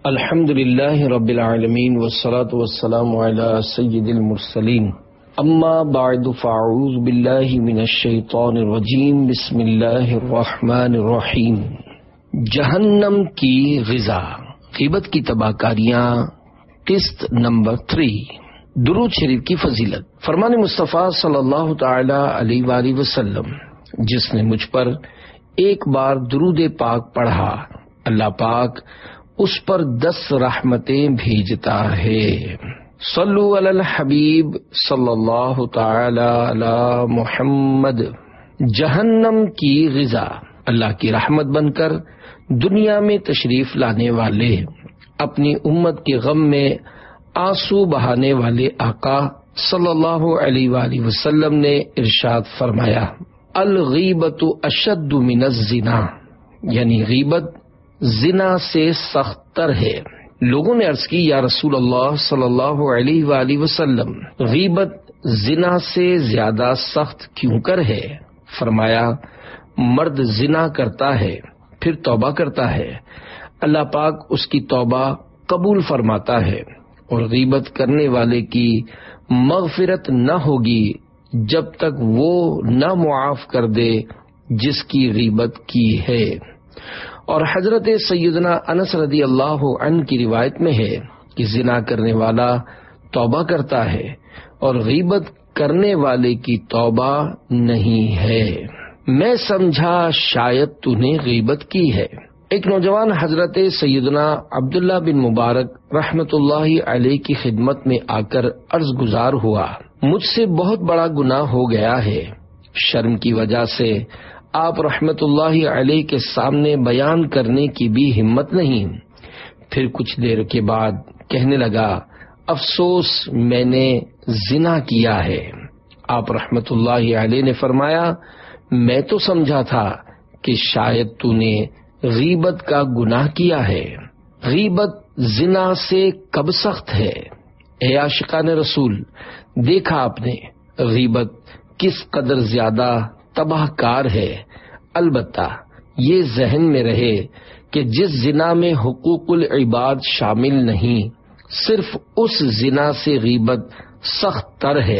الحمد للہ رب العالمین والصلاة والسلام علی سید المرسلین اما بعد فاعوذ باللہ من الشیطان الرجیم بسم اللہ الرحمن الرحیم۔ جہنم کی غذا، غیبت کی تباہ کاریاں، قسط نمبر 3۔ درود شریف کی فضیلت۔ فرمان مصطفیٰ صلی اللہ تعالی علیہ وآلہ وسلم، جس نے مجھ پر ایک بار درود پاک پڑھا، اللہ پاک اس پر 10 رحمتیں بھیجتا ہے۔ صلو علی الحبیب صلی اللہ تعالی علی محمد۔ جہنم کی غذا، اللہ کی رحمت بن کر دنیا میں تشریف لانے والے، اپنی امت کے غم میں آنسو بہانے والے آقا صلی اللہ علیہ وآلہ وسلم نے ارشاد فرمایا، الغیبت اشد من الزنا، یعنی غیبت زنا سے سخت تر ہے۔ لوگوں نے عرض کی، یا رسول اللہ صلی اللہ علیہ وآلہ وسلم، غیبت زنا سے زیادہ سخت کیوں کر ہے؟ فرمایا، مرد زنا کرتا ہے پھر توبہ کرتا ہے، اللہ پاک اس کی توبہ قبول فرماتا ہے، اور غیبت کرنے والے کی مغفرت نہ ہوگی جب تک وہ نہ معاف کر دے جس کی غیبت کی ہے۔ اور حضرت سیدنا انس رضی اللہ عنہ کی روایت میں ہے کہ زنا کرنے والا توبہ کرتا ہے اور غیبت کرنے والے کی توبہ نہیں ہے۔ میں سمجھا شاید تو نے غیبت کی ہے۔ ایک نوجوان حضرت سیدنا عبداللہ بن مبارک رحمت اللہ علیہ کی خدمت میں آ کر عرض گزار ہوا، مجھ سے بہت بڑا گناہ ہو گیا ہے، شرم کی وجہ سے آپ رحمت اللہ علیہ کے سامنے بیان کرنے کی بھی ہمت نہیں۔ پھر کچھ دیر کے بعد کہنے لگا، افسوس میں نے زنا کیا ہے۔ آپ رحمت اللہ علیہ نے فرمایا، میں تو سمجھا تھا کہ شاید تو نے غیبت کا گناہ کیا ہے۔ غیبت زنا سے کب سخت ہے؟ اے عاشقان رسول، دیکھا آپ نے غیبت کس قدر زیادہ تباہ کار ہے۔ البتہ یہ ذہن میں رہے کہ جس زنا میں حقوق العباد شامل نہیں، صرف اس زنا سے غیبت سخت تر ہے۔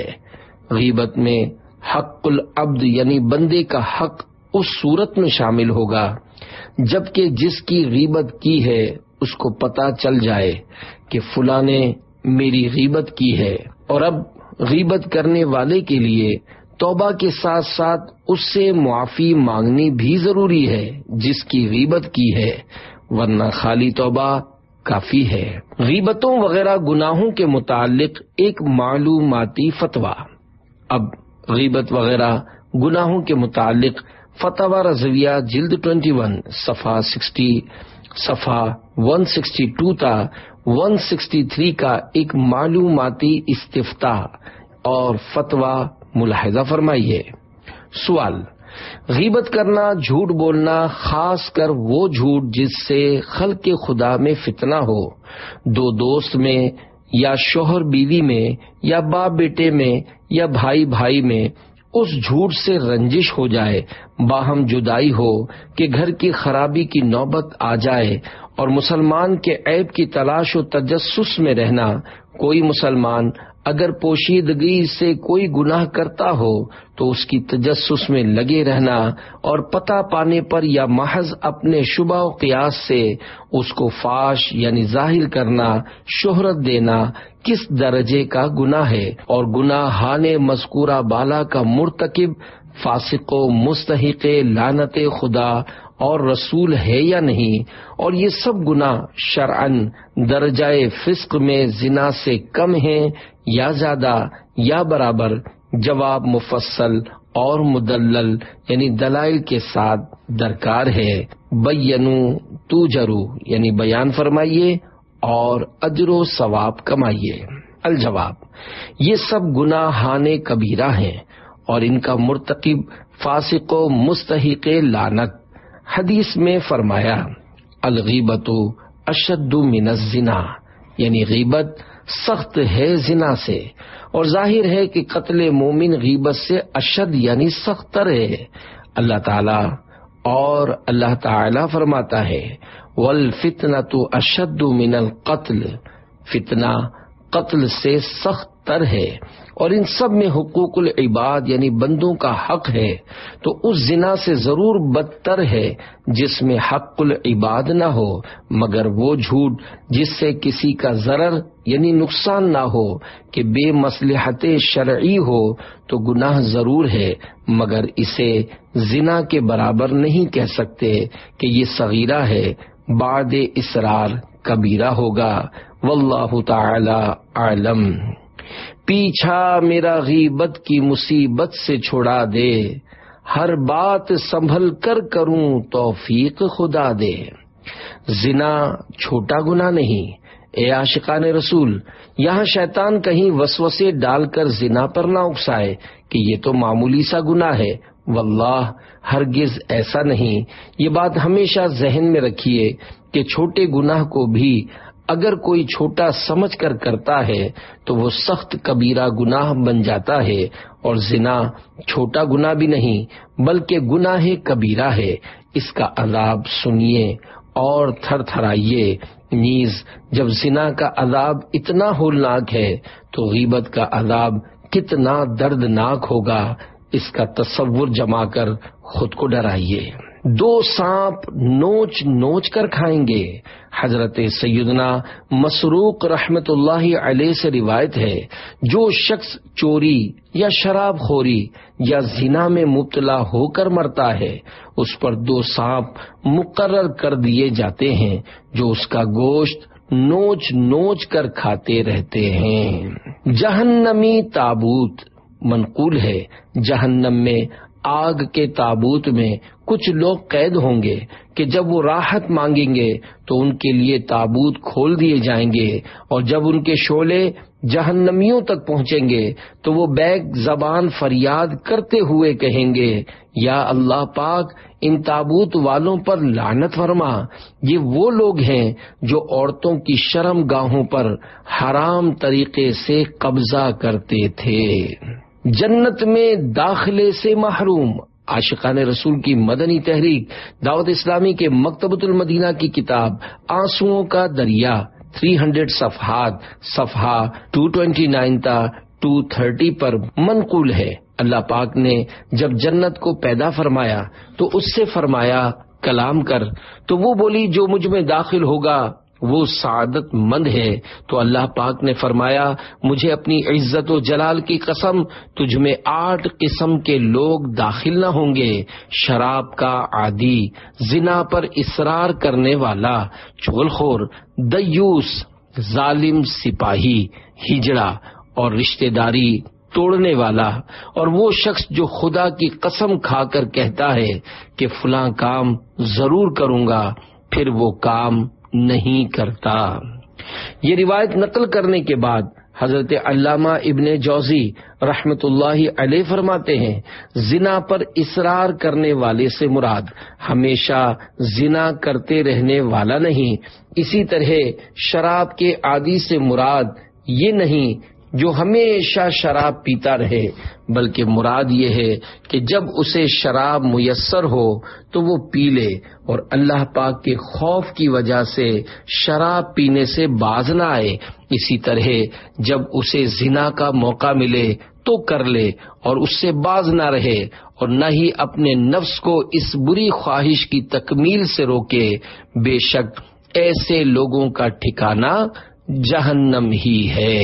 غیبت میں حق العبد یعنی بندے کا حق اس صورت میں شامل ہوگا جبکہ جس کی غیبت کی ہے اس کو پتہ چل جائے کہ فلاں نے میری غیبت کی ہے، اور اب غیبت کرنے والے کے لیے توبہ کے ساتھ ساتھ اس سے معافی مانگنی بھی ضروری ہے جس کی غیبت کی ہے، ورنہ خالی توبہ کافی ہے۔ غیبتوں وغیرہ گناہوں کے متعلق ایک معلوماتی فتویٰ۔ اب غیبت وغیرہ گناہوں کے متعلق فتویٰ رضویہ جلد 21 صفحہ 60 صفحہ 162 تا 163 کا ایک معلوماتی استفتاء اور فتویٰ ملاحظہ فرمائیے۔ سوال، غیبت کرنا، جھوٹ بولنا، خاص کر وہ جھوٹ جس سے خلق خدا میں فتنہ ہو، دو دوست میں یا شوہر بیوی میں یا باپ بیٹے میں یا بھائی بھائی میں اس جھوٹ سے رنجش ہو جائے، باہم جدائی ہو کہ گھر کی خرابی کی نوبت آ جائے، اور مسلمان کے عیب کی تلاش و تجسس میں رہنا۔ کوئی مسلمان اگر پوشیدگی سے کوئی گناہ کرتا ہو تو اس کی تجسس میں لگے رہنا اور پتہ پانے پر یا محض اپنے شبہ و قیاس سے اس کو فاش یعنی ظاہر کرنا، شہرت دینا کس درجے کا گناہ ہے، اور گناہان مذکورہ بالا کا مرتکب فاسق و مستحق لعنت خدا اور رسول ہے یا نہیں، اور یہ سب گناہ شرعاً درجہ فسق میں زنا سے کم ہیں یا زیادہ یا برابر؟ جواب مفصل اور مدلل یعنی دلائل کے ساتھ درکار ہے۔ بینو توجرو یعنی بیان فرمائیے اور اجر و ثواب کمائیے۔ الجواب، یہ سب گناہان کبیرہ ہیں اور ان کا مرتکب فاسق و مستحق لعنت۔ حدیث میں فرمایا، الغیبت اشد من الزنا، یعنی غیبت سخت ہے زنا سے، اور ظاہر ہے کہ قتل مومن غیبت سے اشد یعنی سخت تر ہے۔ اللہ تعالی فرماتا ہے، والفتنۃ اشد من القتل، فتنہ قتل سے سخت تر ہے، اور ان سب میں حقوق العباد یعنی بندوں کا حق ہے تو اس زنا سے ضرور بدتر ہے جس میں حق العباد نہ ہو، مگر وہ جھوٹ جس سے کسی کا ضرر یعنی نقصان نہ ہو کہ بے مصلحت شرعی ہو تو گناہ ضرور ہے، مگر اسے زنا کے برابر نہیں کہہ سکتے کہ یہ صغیرہ ہے، بعد اصرار کبیرہ ہوگا۔ واللہ تعالی اعلم۔ پیچھا میرا غیبت کی مصیبت سے چھڑا دے، ہر بات سنبھل کر کروں توفیق خدا دے۔ زنا چھوٹا گناہ نہیں، اے عاشقان رسول، یہاں شیطان کہیں وسوسے ڈال کر زنا پر نہ اکسائے کہ یہ تو معمولی سا گناہ ہے، واللہ ہرگز ایسا نہیں۔ یہ بات ہمیشہ ذہن میں رکھیے کہ چھوٹے گناہ کو بھی اگر کوئی چھوٹا سمجھ کر کرتا ہے تو وہ سخت کبیرہ گناہ بن جاتا ہے، اور زنا چھوٹا گناہ بھی نہیں بلکہ گناہ کبیرہ ہے۔ اس کا عذاب سنیے اور تھر تھرائیے، نیز جب زنا کا عذاب اتنا ہولناک ہے تو غیبت کا عذاب کتنا دردناک ہوگا، اس کا تصور جما کر خود کو ڈرائیے۔ دو سانپ نوچ نوچ کر کھائیں گے، حضرت سیدنا مسروق رحمت اللہ علیہ سے روایت ہے، جو شخص چوری یا شراب خوری یا زنا میں مبتلا ہو کر مرتا ہے اس پر دو سانپ مقرر کر دیے جاتے ہیں جو اس کا گوشت نوچ نوچ کر کھاتے رہتے ہیں۔ جہنمی تابوت، منقول ہے جہنم میں آگ کے تابوت میں کچھ لوگ قید ہوں گے کہ جب وہ راحت مانگیں گے تو ان کے لیے تابوت کھول دیے جائیں گے، اور جب ان کے شعلے جہنمیوں تک پہنچیں گے تو وہ بیک زبان فریاد کرتے ہوئے کہیں گے، یا اللہ پاک ان تابوت والوں پر لعنت فرما، یہ وہ لوگ ہیں جو عورتوں کی شرم گاہوں پر حرام طریقے سے قبضہ کرتے تھے۔ جنت میں داخلے سے محروم، عاشقان رسول کی مدنی تحریک دعوت اسلامی کے مکتبۃ المدینہ کی کتاب آنسوؤں کا دریا 300 صفحات، صفحہ 229 تا 230 پر منقول ہے۔ اللہ پاک نے جب جنت کو پیدا فرمایا تو اس سے فرمایا کلام کر، تو وہ بولی جو مجھ میں داخل ہوگا وہ سعادت مند ہے، تو اللہ پاک نے فرمایا مجھے اپنی عزت و جلال کی قسم تجھ میں 8 قسم کے لوگ داخل نہ ہوں گے، شراب کا عادی، زنا پر اصرار کرنے والا، چغل خور، دیوس، ظالم سپاہی، ہجڑا اور رشتہ داری توڑنے والا، اور وہ شخص جو خدا کی قسم کھا کر کہتا ہے کہ فلاں کام ضرور کروں گا پھر وہ کام نہیں کرتا۔ یہ روایت نقل کرنے کے بعد حضرت علامہ ابن جوزی رحمت اللہ علیہ فرماتے ہیں، زنا پر اصرار کرنے والے سے مراد ہمیشہ زنا کرتے رہنے والا نہیں، اسی طرح شراب کے عادی سے مراد یہ نہیں جو ہمیشہ شراب پیتا رہے، بلکہ مراد یہ ہے کہ جب اسے شراب میسر ہو تو وہ پی لے، اور اللہ پاک کے خوف کی وجہ سے شراب پینے سے باز نہ آئے، اسی طرح جب اسے زنا کا موقع ملے تو کر لے اور اس سے باز نہ رہے، اور نہ ہی اپنے نفس کو اس بری خواہش کی تکمیل سے روکے، بے شک ایسے لوگوں کا ٹھکانہ جہنم ہی ہے۔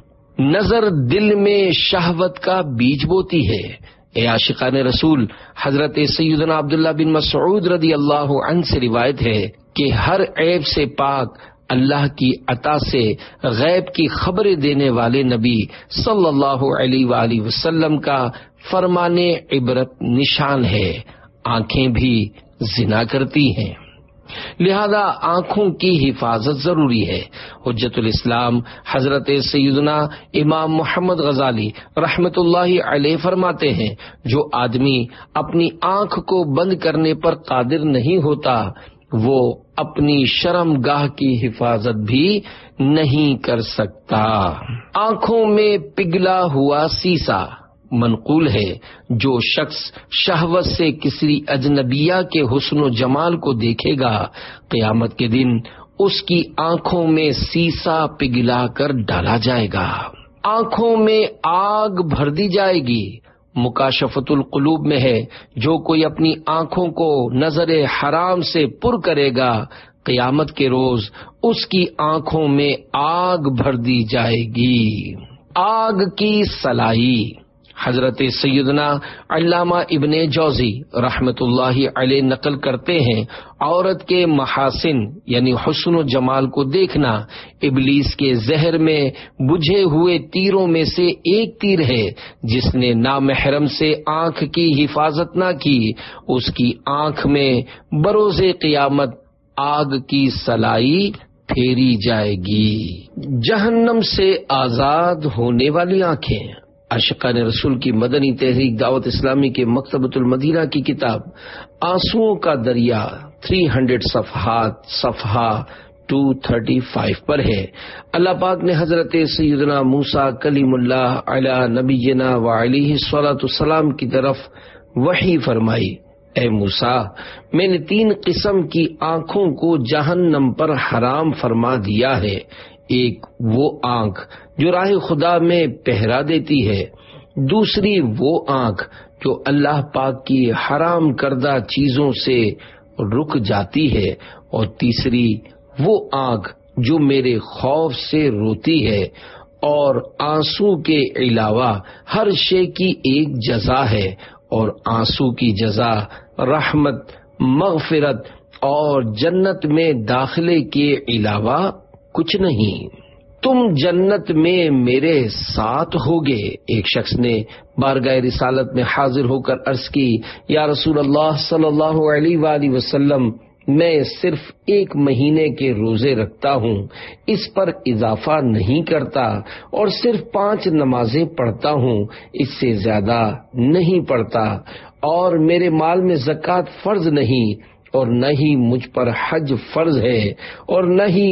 نظر دل میں شہوت کا بیج بوتی ہے، اے عاشقان رسول، حضرت سیدنا عبداللہ بن مسعود رضی اللہ عنہ سے روایت ہے کہ ہر عیب سے پاک اللہ کی عطا سے غیب کی خبریں دینے والے نبی صلی اللہ علیہ وآلہ وسلم کا فرمان عبرت نشان ہے، آنکھیں بھی زنا کرتی ہیں، لہذا آنکھوں کی حفاظت ضروری ہے۔ حجت الاسلام حضرت سیدنا امام محمد غزالی رحمت اللہ علیہ فرماتے ہیں، جو آدمی اپنی آنکھ کو بند کرنے پر قادر نہیں ہوتا وہ اپنی شرم گاہ کی حفاظت بھی نہیں کر سکتا۔ آنکھوں میں پگھلا ہوا سیسا، منقول ہے، جو شخص شہوت سے کسی اجنبیہ کے حسن و جمال کو دیکھے گا، قیامت کے دن اس کی آنکھوں میں سیسا پگھلا کر ڈالا جائے گا، آنکھوں میں آگ بھر دی جائے گی۔ مکاشفت القلوب میں ہے، جو کوئی اپنی آنکھوں کو نظر حرام سے پر کرے گا، قیامت کے روز اس کی آنکھوں میں آگ بھر دی جائے گی۔ آگ کی صلائی۔ حضرت سیدنا علامہ ابن جوزی رحمت اللہ علیہ نقل کرتے ہیں، عورت کے محاسن یعنی حسن و جمال کو دیکھنا ابلیس کے زہر میں بجھے ہوئے تیروں میں سے ایک تیر ہے۔ جس نے نامحرم سے آنکھ کی حفاظت نہ کی، اس کی آنکھ میں بروز قیامت آگ کی صلائی پھیری جائے گی۔ جہنم سے آزاد ہونے والی آنکھیں۔ عاشقان رسول کی مدنی تحریک دعوت اسلامی کے مکتبۃ المدینہ کی کتاب آنسوؤں کا دریا 300 صفحات صفحہ 235 پر ہے۔ اللہ پاک نے حضرت سیدنا موسیٰ کلیم اللہ علی نبینا وعلیہ الصلاۃ والسلام کی طرف وحی فرمائی، اے موسیٰ، میں نے 3 قسم کی آنکھوں کو جہنم پر حرام فرما دیا ہے۔ ایک وہ آنکھ جو راہ خدا میں پہرا دیتی ہے، دوسری وہ آنکھ جو اللہ پاک کی حرام کردہ چیزوں سے رک جاتی ہے، اور تیسری وہ آنکھ جو میرے خوف سے روتی ہے۔ اور آنسو کے علاوہ ہر شے کی ایک جزا ہے، اور آنسو کی جزا رحمت، مغفرت اور جنت میں داخلے کے علاوہ کچھ نہیں۔ تم جنت میں میرے ساتھ ہوگے۔ ایک شخص نے بارگاہ رسالت میں حاضر ہو کر عرض کی، یا رسول اللہ صلی اللہ علیہ وآلہ وسلم، میں صرف 1 مہینے کے روزے رکھتا ہوں، اس پر اضافہ نہیں کرتا، اور صرف 5 نمازیں پڑھتا ہوں، اس سے زیادہ نہیں پڑھتا، اور میرے مال میں زکوٰۃ فرض نہیں، اور نہ ہی مجھ پر حج فرض ہے، اور نہ ہی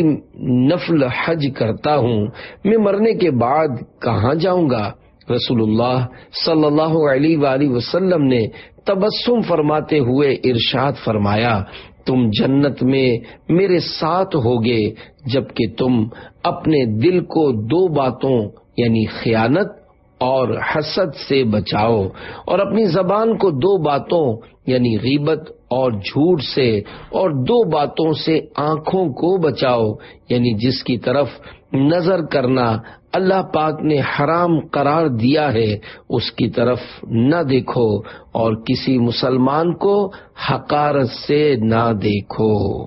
نفل حج کرتا ہوں، میں مرنے کے بعد کہاں جاؤں گا؟ رسول اللہ صلی اللہ علیہ وآلہ وسلم نے تبسم فرماتے ہوئے ارشاد فرمایا، تم جنت میں میرے ساتھ ہوگے جبکہ تم اپنے دل کو 2 باتوں یعنی خیانت اور حسد سے بچاؤ، اور اپنی زبان کو 2 باتوں یعنی غیبت اور جھوٹ سے، اور 2 باتوں سے آنکھوں کو بچاؤ، یعنی جس کی طرف نظر کرنا اللہ پاک نے حرام قرار دیا ہے اس کی طرف نہ دیکھو، اور کسی مسلمان کو حقارت سے نہ دیکھو۔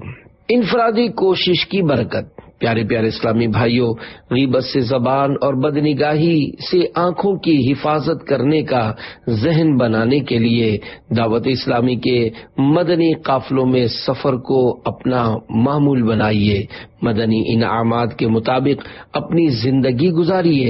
انفرادی کوشش کی برکت۔ پیارے پیارے اسلامی بھائیوں، غیبت سے زبان اور بدنگاہی سے آنکھوں کی حفاظت کرنے کا ذہن بنانے کے لیے دعوت اسلامی کے مدنی قافلوں میں سفر کو اپنا معمول بنائیے، مدنی انعامات کے مطابق اپنی زندگی گزاریے،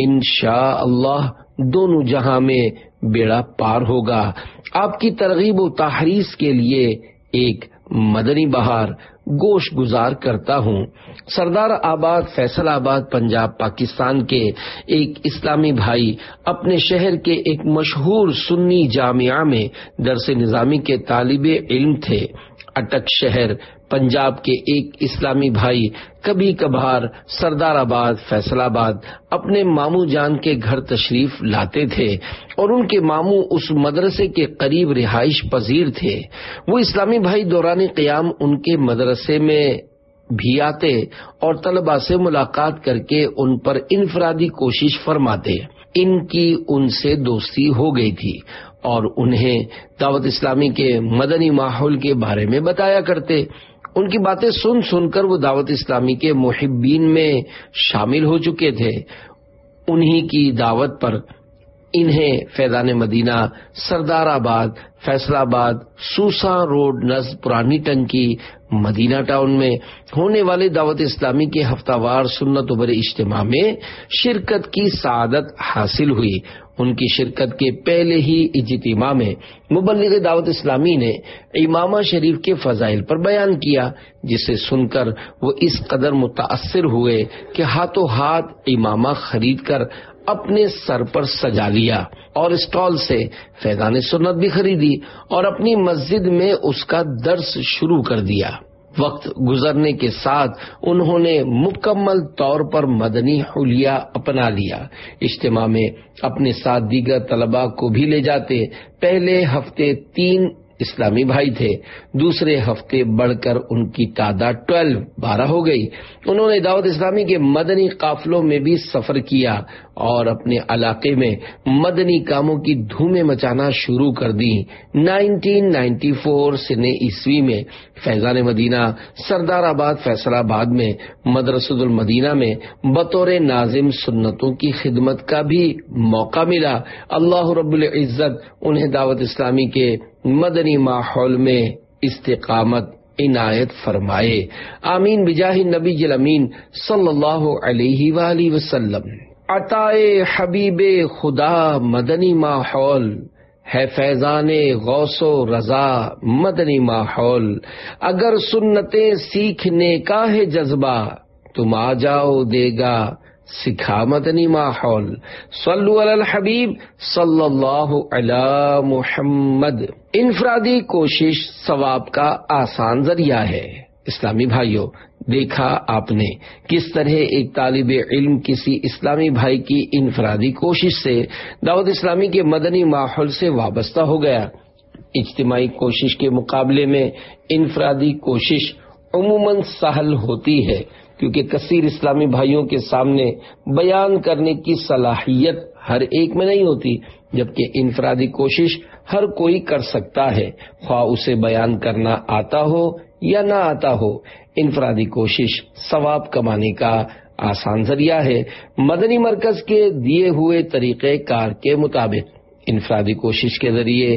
انشاءاللہ دونوں جہاں میں بیڑا پار ہوگا۔ آپ کی ترغیب و تحریض کے لیے ایک مدنی بہار گوش گزار کرتا ہوں۔ سردار آباد فیصل آباد پنجاب پاکستان کے ایک اسلامی بھائی اپنے شہر کے ایک مشہور سنی جامعہ میں درس نظامی کے طالب علم تھے۔ اٹک شہر پنجاب کے ایک اسلامی بھائی کبھی کبھار سردار آباد فیصل آباد اپنے ماموں جان کے گھر تشریف لاتے تھے، اور ان کے ماموں اس مدرسے کے قریب رہائش پذیر تھے۔ وہ اسلامی بھائی دوران قیام ان کے مدرسے میں بھی آتے اور طلباء سے ملاقات کر کے ان پر انفرادی کوشش فرماتے۔ ان کی ان سے دوستی ہو گئی تھی، اور انہیں دعوت اسلامی کے مدنی ماحول کے بارے میں بتایا کرتے۔ ان کی باتیں سن سن کر وہ دعوت اسلامی کے محبین میں شامل ہو چکے تھے۔ انہی کی دعوت پر انہیں فیضان مدینہ سردار آباد فیصل آباد سوسا روڈ نزد پرانی ٹنکی مدینہ ٹاؤن میں ہونے والے دعوت اسلامی کے ہفتہ وار سنت و بر اجتماع میں شرکت کی سعادت حاصل ہوئی۔ ان کی شرکت کے پہلے ہی اجتماع میں مبلغ دعوت اسلامی نے امامہ شریف کے فضائل پر بیان کیا، جسے سن کر وہ اس قدر متاثر ہوئے کہ ہاتھوں ہاتھ امامہ خرید کر اپنے سر پر سجا لیا اور اسٹال سے فیضان سنت بھی خریدی اور اپنی مسجد میں اس کا درس شروع کر دیا۔ وقت گزرنے کے ساتھ انہوں نے مکمل طور پر مدنی حلیہ اپنا لیا۔ اجتماع میں اپنے ساتھ دیگر طلباء کو بھی لے جاتے۔ پہلے ہفتے 3 اسلامی بھائی تھے، دوسرے ہفتے بڑھ کر ان کی تعداد 12 ہو گئی۔ انہوں نے دعوت اسلامی کے مدنی قافلوں میں بھی سفر کیا اور اپنے علاقے میں مدنی کاموں کی دھومیں مچانا شروع کر دی۔ 1994 سنہ عیسوی میں فیضان مدینہ سردار آباد فیصل آباد میں مدرسۃ المدینہ میں بطور ناظم سنتوں کی خدمت کا بھی موقع ملا۔ اللہ رب العزت انہیں دعوت اسلامی کے مدنی ماحول میں استقامت عنایت فرمائے، آمین بجاہ نبی الامین صلی اللہ علیہ وآلہ وسلم۔ عطائے حبیب خدا مدنی ماحول ہے، فیضان غوث و رضا مدنی ماحول۔ اگر سنتیں سیکھنے کا ہے جذبہ تم آ جاؤ، دے گا سکھا مدنی ماحول۔ صلو علی الحبیب صلی اللہ علی محمد۔ انفرادی کوشش ثواب کا آسان ذریعہ ہے۔ اسلامی بھائیوں، دیکھا آپ نے کس طرح ایک طالب علم کسی اسلامی بھائی کی انفرادی کوشش سے دعوت اسلامی کے مدنی ماحول سے وابستہ ہو گیا۔ اجتماعی کوشش کے مقابلے میں انفرادی کوشش عموماً سہل ہوتی ہے، کیونکہ کثیر اسلامی بھائیوں کے سامنے بیان کرنے کی صلاحیت ہر ایک میں نہیں ہوتی، جبکہ انفرادی کوشش ہر کوئی کر سکتا ہے، خواہ اسے بیان کرنا آتا ہو یا نہ آتا ہو۔ انفرادی کوشش ثواب کمانے کا آسان ذریعہ ہے۔ مدنی مرکز کے دیے ہوئے طریقہ کار کے مطابق انفرادی کوشش کے ذریعے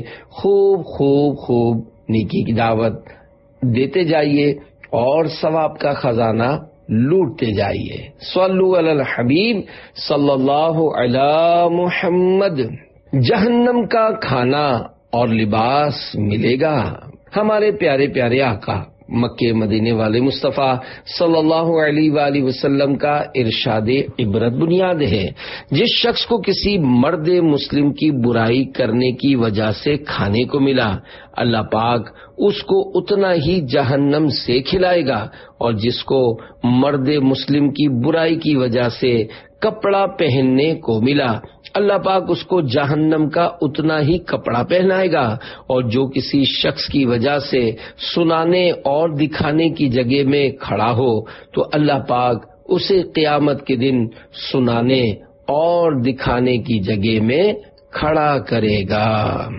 خوب نیکی کی دعوت دیتے جائیے اور ثواب کا خزانہ لوٹتے جائیے۔ صلو علی الحبیب صلی اللہ علی محمد۔ جہنم کا کھانا اور لباس ملے گا۔ ہمارے پیارے پیارے آقا مکے مدینے والے مصطفیٰ صلی اللہ علیہ وآلہ وسلم کا ارشاد عبرت بنیاد ہے۔ جس شخص کو کسی مرد مسلم کی برائی کرنے کی وجہ سے کھانے کو ملا، اللہ پاک اس کو اتنا ہی جہنم سے کھلائے گا، اور جس کو مرد مسلم کی برائی کی وجہ سے کپڑا پہننے کو ملا، اللہ پاک اس کو جہنم کا اتنا ہی کپڑا پہنائے گا، اور جو کسی شخص کی وجہ سے سنانے اور دکھانے کی جگہ میں کھڑا ہو تو اللہ پاک اسے قیامت کے دن سنانے اور دکھانے کی جگہ میں کھڑا کرے گا۔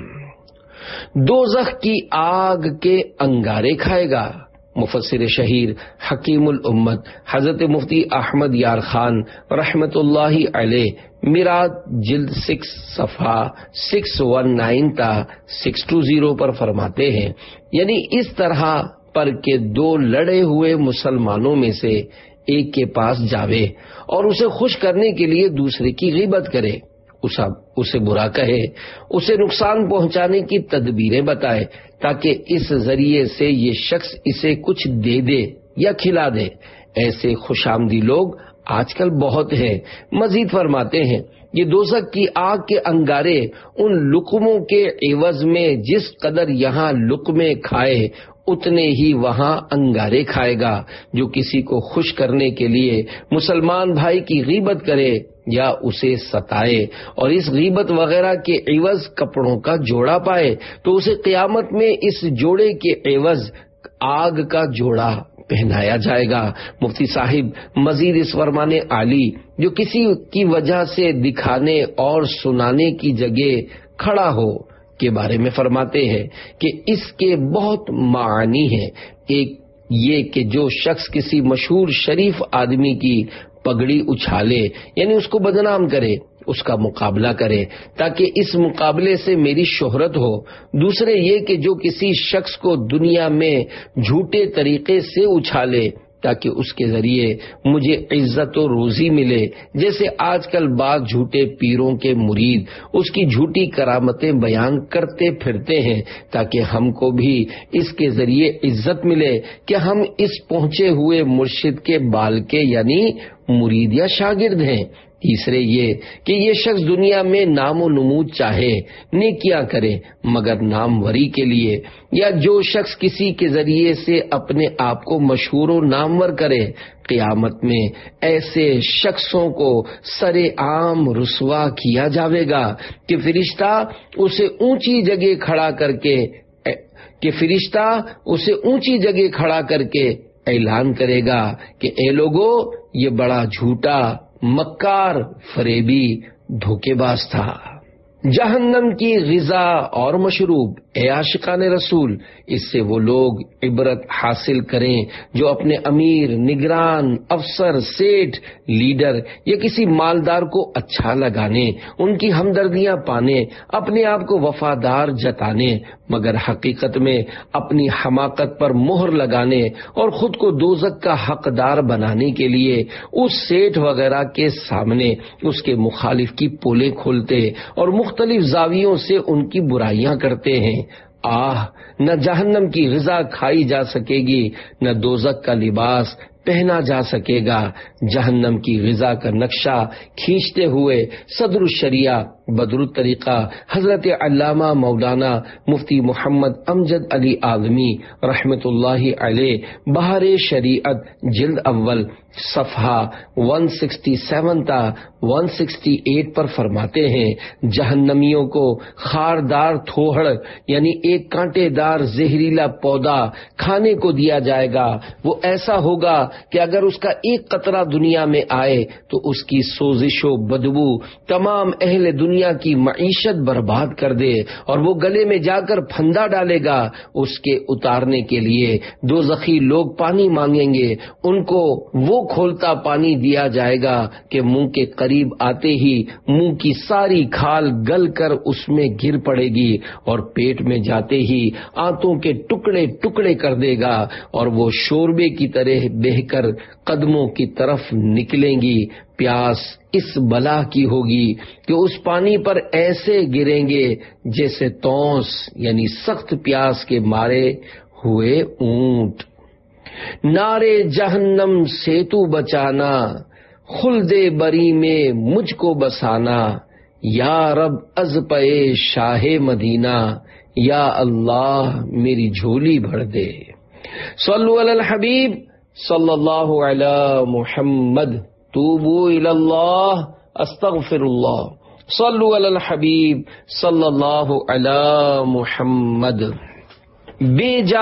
دوزخ کی آگ کے انگارے کھائے گا۔ مفسر شہیر حکیم الامت حضرت مفتی احمد یار خان رحمت اللہ علیہ میرات جلد 6 صفحہ 619 تا 620 پر فرماتے ہیں، یعنی اس طرح پر کہ 2 لڑے ہوئے مسلمانوں میں سے ایک کے پاس جاوے اور اسے خوش کرنے کے لیے دوسرے کی غیبت کرے، اسے برا کہے، اسے نقصان پہنچانے کی تدبیریں بتائے تاکہ اس ذریعے سے یہ شخص اسے کچھ دے دے یا کھلا دے۔ ایسے خوش آمدی لوگ آج کل بہت ہیں۔ مزید فرماتے ہیں، یہ دوزخ کی آگ کے انگارے ان لقموں کے عوض میں جس قدر یہاں لقمے کھائے اتنے ہی وہاں انگارے کھائے گا۔ جو کسی کو خوش کرنے کے لیے مسلمان بھائی کی غیبت کرے یا اسے ستائے اور اس غیبت وغیرہ کے عوض کپڑوں کا جوڑا پائے تو اسے قیامت میں اس جوڑے کے عوض آگ کا جوڑا پہنایا جائے گا۔ مفتی صاحب مزید اس فرمان عالی جو کسی کی وجہ سے دکھانے اور سنانے کی جگہ کھڑا ہو کے بارے میں فرماتے ہیں کہ اس کے بہت معانی ہیں۔ ایک یہ کہ جو شخص کسی مشہور شریف آدمی کی پگڑی اچھالے، یعنی اس کو بدنام کرے، اس کا مقابلہ کرے تاکہ اس مقابلے سے میری شہرت ہو۔ دوسرے یہ کہ جو کسی شخص کو دنیا میں جھوٹے طریقے سے اچھالے تاکہ اس کے ذریعے مجھے عزت و روزی ملے، جیسے آج کل بعض جھوٹے پیروں کے مرید اس کی جھوٹی کرامتیں بیان کرتے پھرتے ہیں تاکہ ہم کو بھی اس کے ذریعے عزت ملے کہ ہم اس پہنچے ہوئے مرشد کے بال کے یعنی مرید یا شاگرد ہیں۔ تیسرے یہ کہ یہ شخص دنیا میں نام و نمود چاہے، نیکیاں کرے مگر ناموری کے لیے، یا جو شخص کسی کے ذریعے سے اپنے آپ کو مشہور و نامور کرے، قیامت میں ایسے شخصوں کو سر عام رسوا کیا جاوے گا کہ فرشتہ اسے اونچی جگہ کھڑا کر کے اعلان کرے گا کہ اے لوگو، یہ بڑا جھوٹا، مکار، فریبی، دھوکے باز تھا۔ جہنم کی غذا اور مشروب، اے عاشقان رسول، اس سے وہ لوگ عبرت حاصل کریں جو اپنے امیر، نگران، افسر، سیٹھ، لیڈر یا کسی مالدار کو اچھا لگانے، ان کی ہمدردیاں پانے، اپنے آپ کو وفادار جتانے، مگر حقیقت میں اپنی حماقت پر مہر لگانے اور خود کو دوزخ کا حقدار بنانے کے لیے اس سیٹھ وغیرہ کے سامنے اس کے مخالف کی پولیں کھولتے اور مختلف زاویوں سے ان کی برائیاں کرتے ہیں۔ نہ جہنم کی غذا کھائی جا سکے گی، نہ دوزخ کا لباس پہنا جا سکے گا۔ جہنم کی غذا کا نقشہ کھینچتے ہوئے صدر الشریعہ بدر الطریقہ حضرت علامہ مولانا مفتی محمد امجد علی اعظمی رحمت اللہ علیہ بہار شریعت جلد اول صفحہ 167 تا 168 پر فرماتے ہیں، جہنمیوں کو خاردار تھوہڑ یعنی ایک کانٹے دار زہریلا پودا کھانے کو دیا جائے گا۔ وہ ایسا ہوگا کہ اگر اس کا ایک قطرہ دنیا میں آئے تو اس کی سوزش و بدبو تمام اہل دنیا کی معیشت برباد کر دے، اور وہ گلے میں جا کر پھندا ڈالے گا۔ اس کے اتارنے کے لیے دوزخی لوگ پانی مانگیں گے، ان کو وہ کھولتا پانی دیا جائے گا کہ منہ کے قریب آتے ہی منہ کی ساری کھال گل کر اس میں گر پڑے گی، اور پیٹ میں جاتے ہی آنتوں کے ٹکڑے ٹکڑے کر دے گا، اور وہ شوربے کی طرح بہہ کر قدموں کی طرف نکلیں گی۔ پیاس اس بلا کی ہوگی کہ اس پانی پر ایسے گریں گے جیسے تونس یعنی سخت پیاس کے مارے ہوئے اونٹ۔ نارے جہنم سے تو بچانا، خلد بری میں مجھ کو بسانا، یا رب از پے شاہ مدینہ، یا اللہ میری جھولی بھر دے۔ صلو علی الحبیب صلی اللہ علی محمد، توبو الی اللہ استغفر اللہ، صلو علی الحبیب صلی اللہ علی محمد۔ بے جا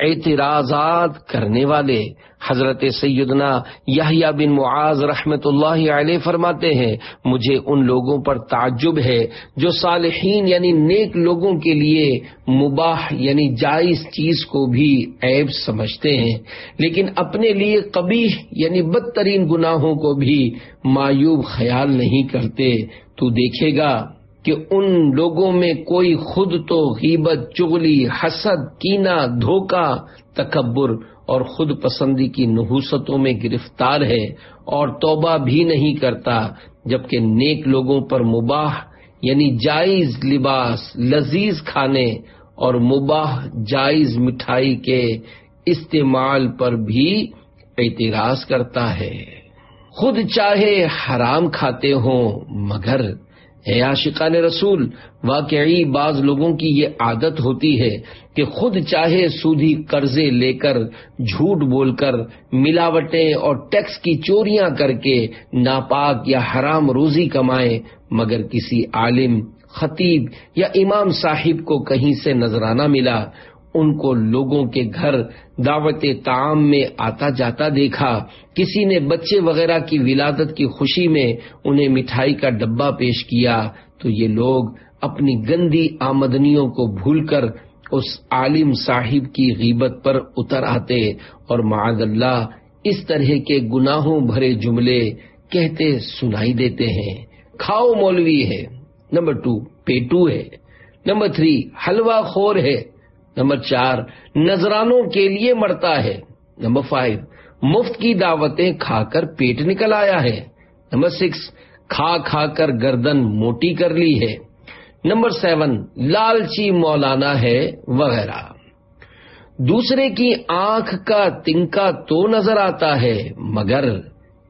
اعتراضات کرنے والے حضرت سیدنا یحییٰ بن معاذ رحمت اللہ علیہ فرماتے ہیں، مجھے ان لوگوں پر تعجب ہے جو صالحین یعنی نیک لوگوں کے لیے مباح یعنی جائز چیز کو بھی عیب سمجھتے ہیں، لیکن اپنے لیے قبیح یعنی بدترین گناہوں کو بھی معیوب خیال نہیں کرتے۔ تو دیکھے گا کہ ان لوگوں میں کوئی خود تو غیبت، چغلی، حسد، کینہ، دھوکہ، تکبر اور خود پسندی کی نحوستوں میں گرفتار ہے اور توبہ بھی نہیں کرتا، جبکہ نیک لوگوں پر مباح یعنی جائز لباس، لذیذ کھانے اور مباح جائز مٹھائی کے استعمال پر بھی اعتراض کرتا ہے۔ خود چاہے حرام کھاتے ہوں مگر اے عاشقان رسول، واقعی بعض لوگوں کی یہ عادت ہوتی ہے کہ خود چاہے سودی قرضے لے کر، جھوٹ بول کر، ملاوٹیں اور ٹیکس کی چوریاں کر کے ناپاک یا حرام روزی کمائیں، مگر کسی عالم، خطیب یا امام صاحب کو کہیں سے نذرانہ ملا، ان کو لوگوں کے گھر دعوت طعام میں آتا جاتا دیکھا، کسی نے بچے وغیرہ کی ولادت کی خوشی میں انہیں مٹھائی کا ڈبہ پیش کیا، تو یہ لوگ اپنی گندی آمدنیوں کو بھول کر اس عالم صاحب کی غیبت پر اتر آتے اور معاذ اللہ اس طرح کے گناہوں بھرے جملے کہتے سنائی دیتے ہیں۔ کھاؤ مولوی ہے، نمبر 2 پیٹو ہے، نمبر 3 حلوہ خور ہے، نمبر 4 نذرانوں کے لیے مرتا ہے، نمبر 5 مفت کی دعوتیں کھا کر پیٹ نکل آیا ہے، نمبر 6 کھا کھا کر گردن موٹی کر لی ہے، نمبر 7 لالچی مولانا ہے وغیرہ۔ دوسرے کی آنکھ کا تنکا تو نظر آتا ہے مگر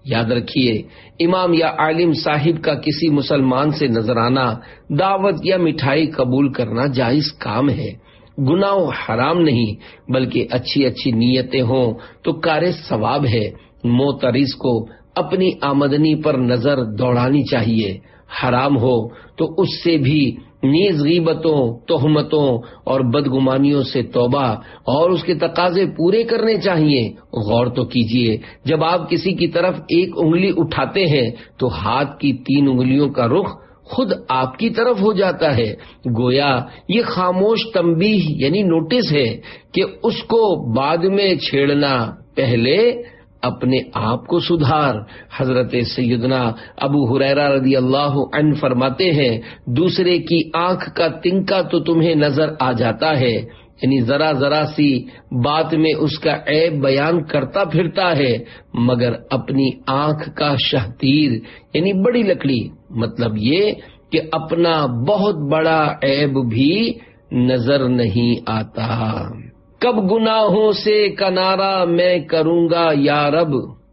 یاد رکھیے، امام یا عالم صاحب کا کسی مسلمان سے نذرانہ، دعوت یا مٹھائی قبول کرنا جائز کام ہے، گناہ حرام نہیں، بلکہ اچھی اچھی نیتیں ہوں تو کار ثواب ہے۔ معترض کو اپنی آمدنی پر نظر دوڑانی چاہیے، حرام ہو تو اس سے بھی نیز غیبتوں، تہمتوں اور بدگمانیوں سے توبہ اور اس کے تقاضے پورے کرنے چاہیے۔ غور تو کیجئے، جب آپ کسی کی طرف ایک انگلی اٹھاتے ہیں تو ہاتھ کی 3 انگلیوں کا رخ خود آپ کی طرف ہو جاتا ہے۔ گویا یہ خاموش تنبیہ یعنی نوٹس ہے کہ اس کو بعد میں چھیڑنا، پہلے اپنے آپ کو سدھار۔ حضرت سیدنا ابو ہریرہ رضی اللہ عنہ فرماتے ہیں، دوسرے کی آنکھ کا تنکا تو تمہیں نظر آ جاتا ہے، یعنی ذرا ذرا سی بات میں اس کا عیب بیان کرتا پھرتا ہے، مگر اپنی آنکھ کا شہتیر یعنی بڑی لکڑی، مطلب یہ کہ اپنا بہت بڑا عیب بھی نظر نہیں آتا۔ کب گناہوں سے کنارہ میں کروں گا یا رب،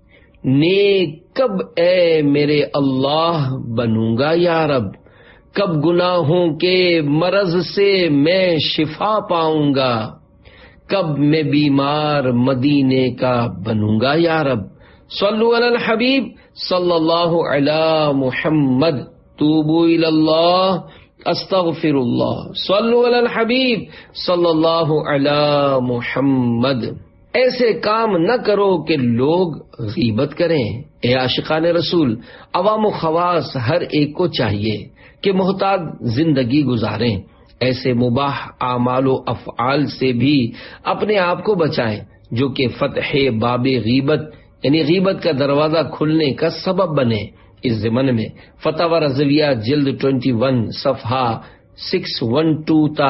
نیک کب اے میرے اللہ بنوں گا یا رب، کب گناہوں کے مرض سے میں شفا پاؤں گا، کب میں بیمار مدینے کا بنوں گا یا رب۔ صلو علی الحبیب صلی اللہ علی محمد، توبوا الی اللہ، استغفر اللہ، صلو علی الحبیب صلی اللہ علی محمد۔ ایسے کام نہ کرو کہ لوگ غیبت کریں۔ اے عاشقان رسول، عوام و خواص ہر ایک کو چاہیے کہ محتاط زندگی گزاریں، ایسے مباح اعمال و افعال سے بھی اپنے آپ کو بچائیں جو کہ فتح باب غیبت یعنی غیبت کا دروازہ کھلنے کا سبب بنے۔ اس ضمن میں فتاوی رضویہ جلد 21 صفحہ 612 تا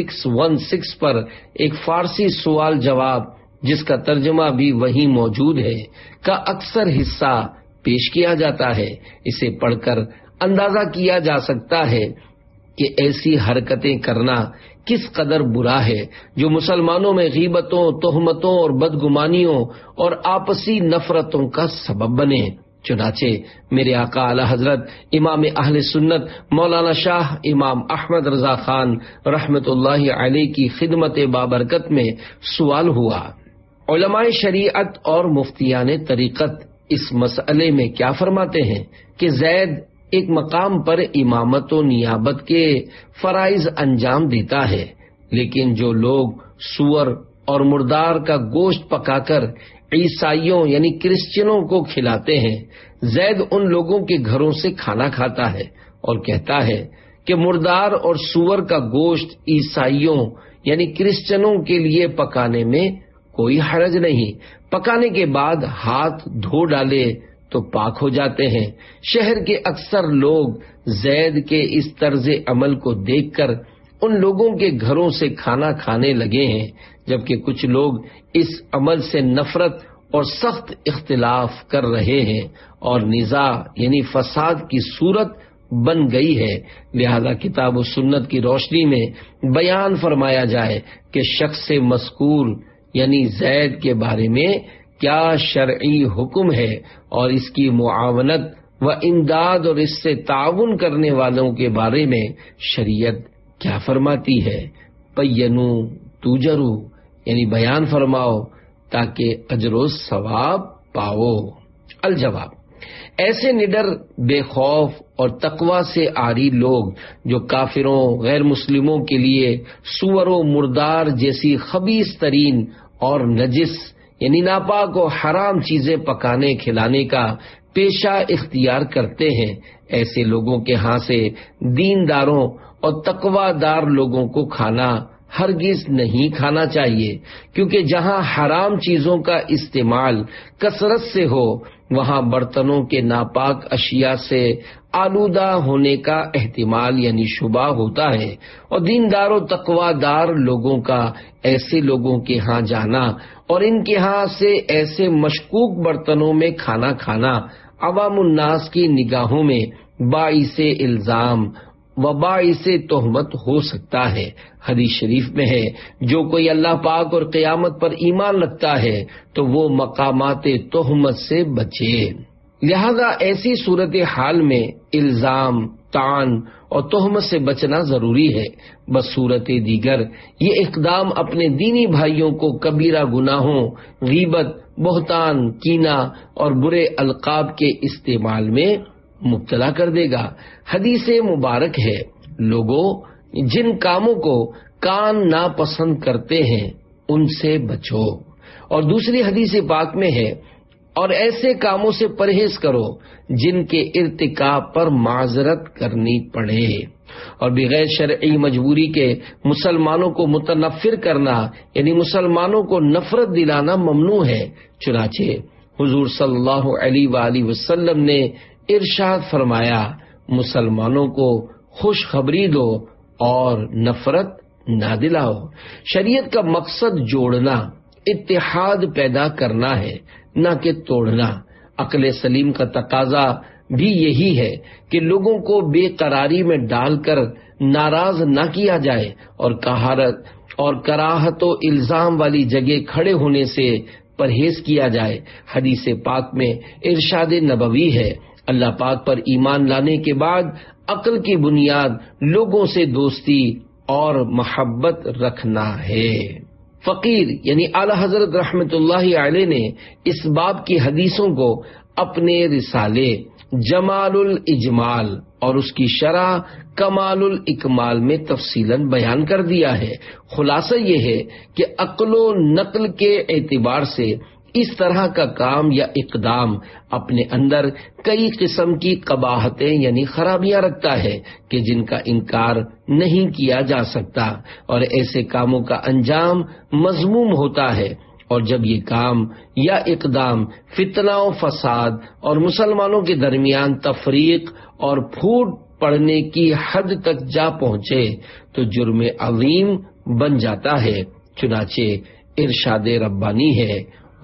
616 پر ایک فارسی سوال جواب جس کا ترجمہ بھی وہیں موجود ہے کا اکثر حصہ پیش کیا جاتا ہے۔ اسے پڑھ کر اندازہ کیا جا سکتا ہے کہ ایسی حرکتیں کرنا کس قدر برا ہے جو مسلمانوں میں غیبتوں، تہمتوں اور بدگمانیوں اور آپسی نفرتوں کا سبب بنے۔ چنانچہ میرے آقا اعلی حضرت امام اہل سنت مولانا شاہ امام احمد رضا خان رحمت اللہ علیہ کی خدمت بابرکت میں سوال ہوا، علماء شریعت اور مفتیان طریقت اس مسئلے میں کیا فرماتے ہیں کہ زید ایک مقام پر امامت و نیابت کے فرائض انجام دیتا ہے، لیکن جو لوگ سور اور مردار کا گوشت پکا کر عیسائیوں یعنی کرسچنوں کو کھلاتے ہیں، زید ان لوگوں کے گھروں سے کھانا کھاتا ہے اور کہتا ہے کہ مردار اور سور کا گوشت عیسائیوں یعنی کرسچنوں کے لیے پکانے میں کوئی حرج نہیں، پکانے کے بعد ہاتھ دھو ڈالے تو پاک ہو جاتے ہیں۔ شہر کے اکثر لوگ زید کے اس طرز عمل کو دیکھ کر ان لوگوں کے گھروں سے کھانا کھانے لگے ہیں، جبکہ کچھ لوگ اس عمل سے نفرت اور سخت اختلاف کر رہے ہیں اور نزاع یعنی فساد کی صورت بن گئی ہے۔ لہذا کتاب و سنت کی روشنی میں بیان فرمایا جائے کہ شخص مذکور یعنی زید کے بارے میں کیا شرعی حکم ہے اور اس کی معاونت و امداد اور اس سے تعاون کرنے والوں کے بارے میں شریعت کیا فرماتی ہے۔ بینو توجرو یعنی بیان فرماؤ تاکہ اجر و ثواب پاؤ۔ الجواب، ایسے نڈر، بے خوف اور تقوی سے عاری لوگ جو کافروں، غیر مسلموں کے لیے سور و مردار جیسی خبیث ترین اور نجس یعنی ناپاک و حرام چیزیں پکانے کھلانے کا پیشہ اختیار کرتے ہیں، ایسے لوگوں کے ہاں سے دینداروں اور تقوی دار لوگوں کو کھانا ہرگز نہیں کھانا چاہیے، کیونکہ جہاں حرام چیزوں کا استعمال کثرت سے ہو وہاں برتنوں کے ناپاک اشیاء سے آلودہ ہونے کا احتمال یعنی شبہ ہوتا ہے، اور دیندار و تقوی دار لوگوں کا ایسے لوگوں کے ہاں جانا اور ان کے ہاں سے ایسے مشکوک برتنوں میں کھانا کھانا عوام الناس کی نگاہوں میں باعث الزام و باعث تہمت ہو سکتا ہے۔ حدیث شریف میں ہے، جو کوئی اللہ پاک اور قیامت پر ایمان رکھتا ہے تو وہ مقامات تہمت سے بچے۔ لہذا ایسی صورت حال میں الزام، طعن اور تہمت سے بچنا ضروری ہے۔ بصورت دیگر یہ اقدام اپنے دینی بھائیوں کو کبیرہ گناہوں، غیبت، بہتان، کینہ اور برے القاب کے استعمال میں مبتلا کر دے گا۔ حدیث مبارک ہے، لوگوں جن کاموں کو کان ناپسند کرتے ہیں ان سے بچو، اور دوسری حدیث پاک میں ہے، اور ایسے کاموں سے پرہیز کرو جن کے ارتکاب پر معذرت کرنی پڑے، اور بغیر شرعی مجبوری کے مسلمانوں کو متنفر کرنا یعنی مسلمانوں کو نفرت دلانا ممنوع ہے۔ چنانچہ حضور صلی اللہ علیہ وآلہ وسلم نے ارشاد فرمایا، مسلمانوں کو خوشخبری دو اور نفرت نہ دلاؤ۔ شریعت کا مقصد جوڑنا، اتحاد پیدا کرنا ہے، نہ کہ توڑنا۔ عقل سلیم کا تقاضا بھی یہی ہے کہ لوگوں کو بے قراری میں ڈال کر ناراض نہ کیا جائے، اور کراہت و الزام والی جگہ کھڑے ہونے سے پرہیز کیا جائے۔ حدیث پاک میں ارشاد نبوی ہے، اللہ پاک پر ایمان لانے کے بعد عقل کی بنیاد لوگوں سے دوستی اور محبت رکھنا ہے۔ فقیر یعنی اعلی حضرت رحمت اللہ علیہ نے اس باب کی حدیثوں کو اپنے رسالے جمال الاجمال اور اس کی شرح کمال الاکمال میں تفصیلاً بیان کر دیا ہے۔ خلاصہ یہ ہے کہ عقل و نقل کے اعتبار سے اس طرح کا کام یا اقدام اپنے اندر کئی قسم کی قباحتیں یعنی خرابیاں رکھتا ہے کہ جن کا انکار نہیں کیا جا سکتا، اور ایسے کاموں کا انجام مذموم ہوتا ہے، اور جب یہ کام یا اقدام فتنہ و فساد اور مسلمانوں کے درمیان تفریق اور پھوٹ پڑنے کی حد تک جا پہنچے تو جرم عظیم بن جاتا ہے۔ چنانچہ ارشاد ربانی ہے،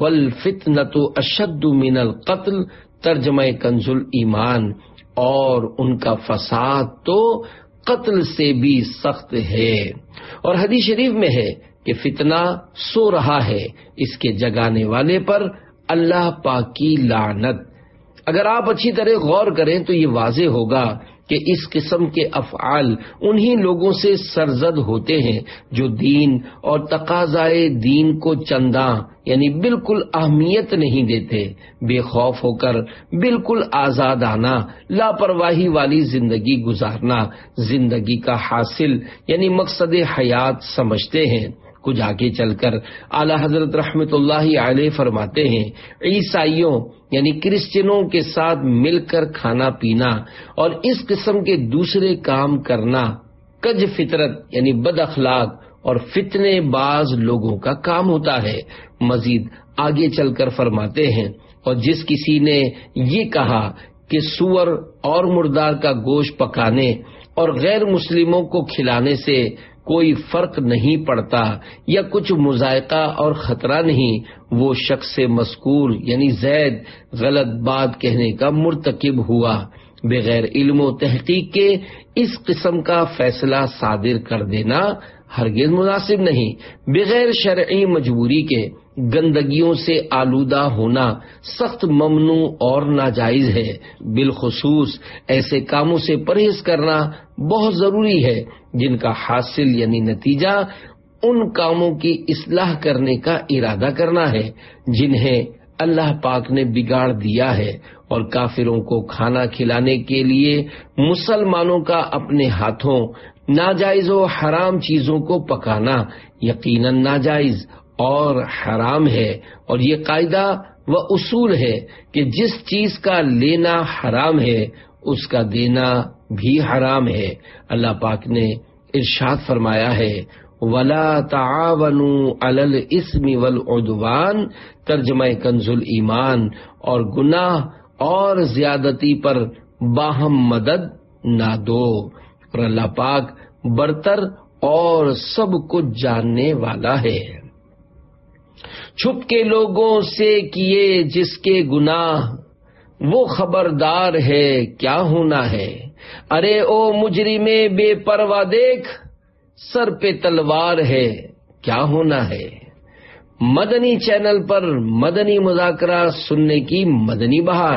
والفتنة اشد من القتل، ترجمہ کنز ایمان، اور ان کا فساد تو قتل سے بھی سخت ہے۔ اور حدیث شریف میں ہے کہ فتنہ سو رہا ہے، اس کے جگانے والے پر اللہ پاک کی لعنت۔ اگر آپ اچھی طرح غور کریں تو یہ واضح ہوگا کہ اس قسم کے افعال انہی لوگوں سے سرزد ہوتے ہیں جو دین اور تقاضائے دین کو چنداں یعنی بالکل اہمیت نہیں دیتے، بے خوف ہو کر بالکل آزادانہ لاپرواہی والی زندگی گزارنا زندگی کا حاصل یعنی مقصد حیات سمجھتے ہیں۔ کچھ آگے چل کر اعلی حضرت رحمت اللہ علیہ فرماتے ہیں، عیسائیوں یعنی کرسچنوں کے ساتھ مل کر کھانا پینا اور اس قسم کے دوسرے کام کرنا کج فطرت یعنی بد اخلاق اور فتنے باز لوگوں کا کام ہوتا ہے۔ مزید آگے چل کر فرماتے ہیں، اور جس کسی نے یہ کہا کہ سور اور مردار کا گوشت پکانے اور غیر مسلموں کو کھلانے سے کوئی فرق نہیں پڑتا یا کچھ مذائقہ اور خطرہ نہیں، وہ شخص مذکور یعنی زید غلط بات کہنے کا مرتکب ہوا۔ بغیر علم و تحقیق کے اس قسم کا فیصلہ صادر کر دینا ہرگز مناسب نہیں۔ بغیر شرعی مجبوری کے گندگیوں سے آلودہ ہونا سخت ممنوع اور ناجائز ہے۔ بالخصوص ایسے کاموں سے پرہیز کرنا بہت ضروری ہے جن کا حاصل یعنی نتیجہ ان کاموں کی اصلاح کرنے کا ارادہ کرنا ہے جنہیں اللہ پاک نے بگاڑ دیا ہے، اور کافروں کو کھانا کھلانے کے لیے مسلمانوں کا اپنے ہاتھوں ناجائز و حرام چیزوں کو پکانا یقیناً ناجائز اور حرام ہے، اور یہ قاعدہ و اصول ہے کہ جس چیز کا لینا حرام ہے اس کا دینا بھی حرام ہے۔ اللہ پاک نے ارشاد فرمایا ہے، وَلَا تَعَاوَنُوا عَلَى الْإِثْمِ وَالْعُدْوَانِ، ترجمہ کنز ایمان، اور گناہ اور زیادتی پر باہم مدد نہ دو، اور اللہ پاک برتر اور سب کچھ جاننے والا ہے۔ چھپ کے لوگوں سے کیے جس کے گناہ، وہ خبردار ہے کیا ہونا ہے۔ ارے او مجرم بے پرواہ دیکھ، سر پہ تلوار ہے کیا ہونا ہے۔ مدنی چینل پر مدنی مذاکرہ سننے کی مدنی بہار۔